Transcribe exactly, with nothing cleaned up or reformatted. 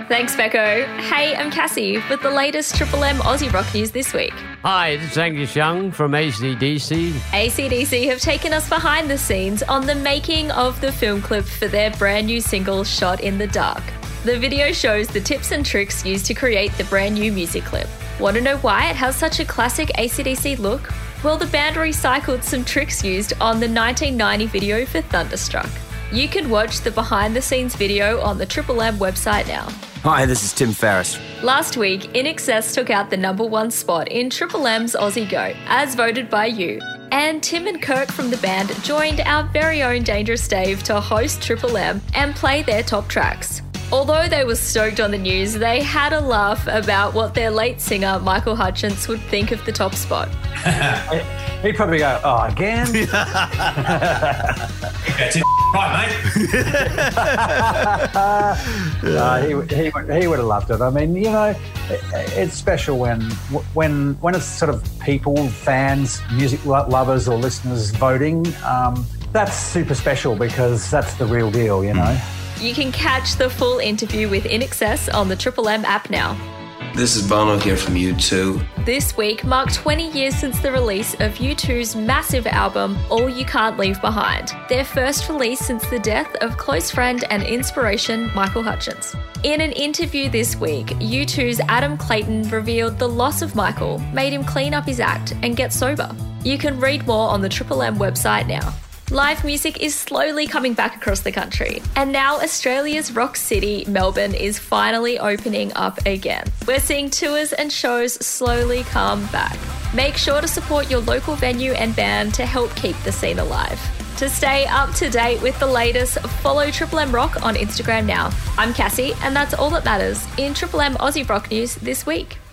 Thanks, Becco. Hey, I'm Cassie with the latest Triple M Aussie rock news this week. Hi, this is Angus Young from A C D C. A C D C have taken us behind the scenes on the making of the film clip for their brand new single, Shot in the Dark. The video shows the tips and tricks used to create the brand new music clip. Want to know why it has such a classic A C D C look? Well, the band recycled some tricks used on the nineteen ninety video for Thunderstruck. You can watch the behind-the-scenes video on the Triple M website now. Hi, this is Tim Ferriss. Last week, I N X S took out the number one spot in Triple M's Aussie Go, as voted by you. And Tim and Kirk from the band joined our very own Dangerous Dave to host Triple M and play their top tracks. Although they were stoked on the news, they had a laugh about what their late singer, Michael Hutchence, would think of the top spot. He'd probably go, oh, again? That's it, right, mate. uh, he, he, would, he would have loved it. I mean, you know, it, it's special when when when it's sort of people, fans, music lovers or listeners voting. Um, that's super special because that's the real deal, you know. Mm. You can catch the full interview with I N X S on the Triple M app now. This is Bono here from U two. This week marked twenty years since the release of U two's massive album, All You Can't Leave Behind, their first release since the death of close friend and inspiration Michael Hutchence. In an interview this week, U two's Adam Clayton revealed the loss of Michael made him clean up his act and get sober. You can read more on the Triple M website now. Live music is slowly coming back across the country, and now Australia's rock city, Melbourne, is finally opening up again. We're seeing tours and shows slowly come back. Make sure to support your local venue and band to help keep the scene alive. To stay up to date with the latest, follow Triple M Rock on Instagram now. I'm Cassie, and that's all that matters in Triple M Aussie Rock News this week.